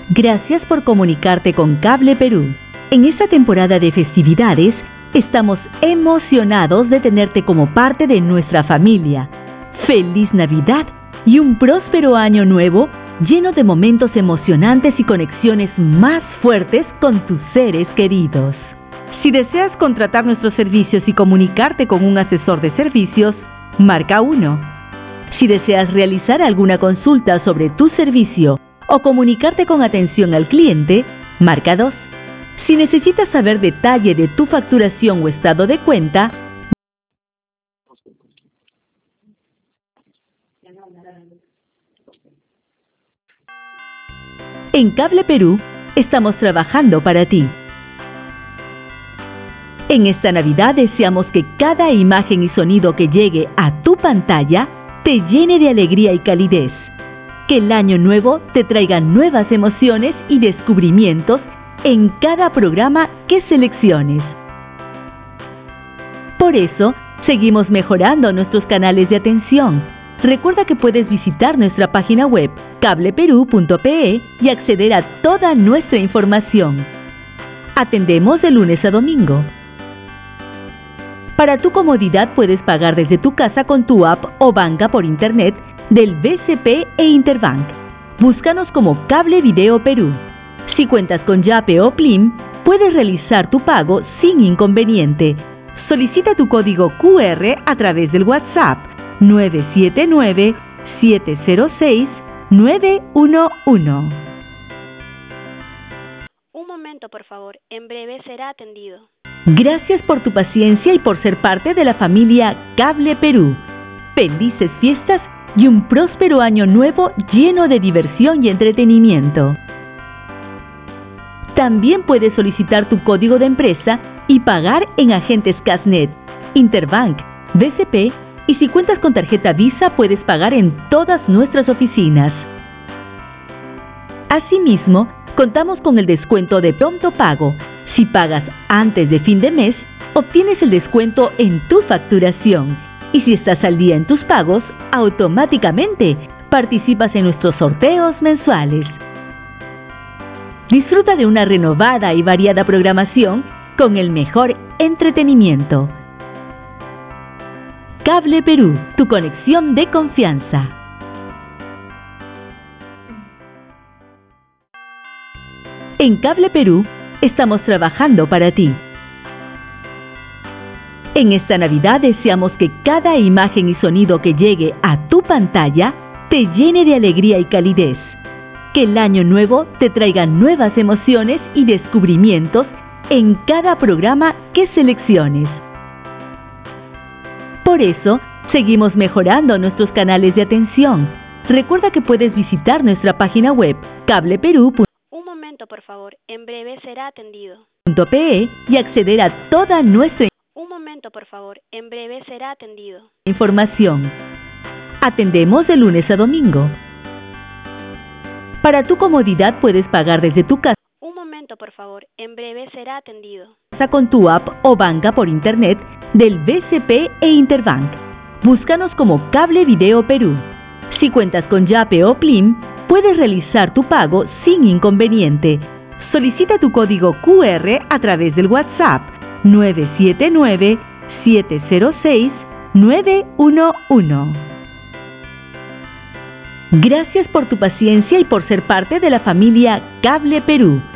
Gracias por comunicarte con Cable Perú. En esta temporada de festividades, estamos emocionados de tenerte como parte de nuestra familia. ¡Feliz Navidad y un próspero año nuevo lleno de momentos emocionantes y conexiones más fuertes con tus seres queridos! Si deseas contratar nuestros servicios y comunicarte con un asesor de servicios, marca 1. Si deseas realizar alguna consulta sobre tu servicio o comunicarte con atención al cliente, marca 2. Si necesitas saber detalle de tu facturación o estado de cuenta, en Cable Perú estamos trabajando para ti. En esta Navidad deseamos que cada imagen y sonido que llegue a tu pantalla te llene de alegría y calidez. Que el año nuevo te traiga nuevas emociones y descubrimientos en cada programa que selecciones. Por eso, seguimos mejorando nuestros canales de atención. Recuerda que puedes visitar nuestra página web cableperú.pe y acceder a toda nuestra información. Atendemos de lunes a domingo. Para tu comodidad puedes pagar desde tu casa con tu app o banca por internet del BCP e Interbank. Búscanos como Cable Video Perú. Si cuentas con Yape o Plim, puedes realizar tu pago sin inconveniente. Solicita tu código QR a través del WhatsApp 979-706-911. Un momento, por favor. En breve será atendido. Gracias por tu paciencia y por ser parte de la familia Cable Perú. Felices fiestas y un próspero año nuevo lleno de diversión y entretenimiento. También puedes solicitar tu código de empresa y pagar en agentes Casnet, Interbank, BCP y si cuentas con tarjeta Visa puedes pagar en todas nuestras oficinas. Asimismo, contamos con el descuento de pronto pago. Si pagas antes de fin de mes, obtienes el descuento en tu facturación. Y si estás al día en tus pagos, automáticamente participas en nuestros sorteos mensuales. Disfruta de una renovada y variada programación con el mejor entretenimiento. Cable Perú, tu conexión de confianza. En Cable Perú estamos trabajando para ti. En esta Navidad deseamos que cada imagen y sonido que llegue a tu pantalla te llene de alegría y calidez. Que el año nuevo te traiga nuevas emociones y descubrimientos en cada programa que selecciones. Por eso, seguimos mejorando nuestros canales de atención. Recuerda que puedes visitar nuestra página web cableperú.pe Un momento, por favor. En breve será atendido. y acceder a toda nuestra Un momento, por favor. En breve será atendido. información. Atendemos de lunes a domingo. Para tu comodidad puedes pagar desde tu casa Un momento, por favor. En breve será atendido. con tu app o banca por internet del BCP e Interbank. Búscanos como Cable Video Perú. Si cuentas con Yape o Plim, puedes realizar tu pago sin inconveniente. Solicita tu código QR a través del WhatsApp 979-706-911. Gracias por tu paciencia y por ser parte de la familia Cable Perú.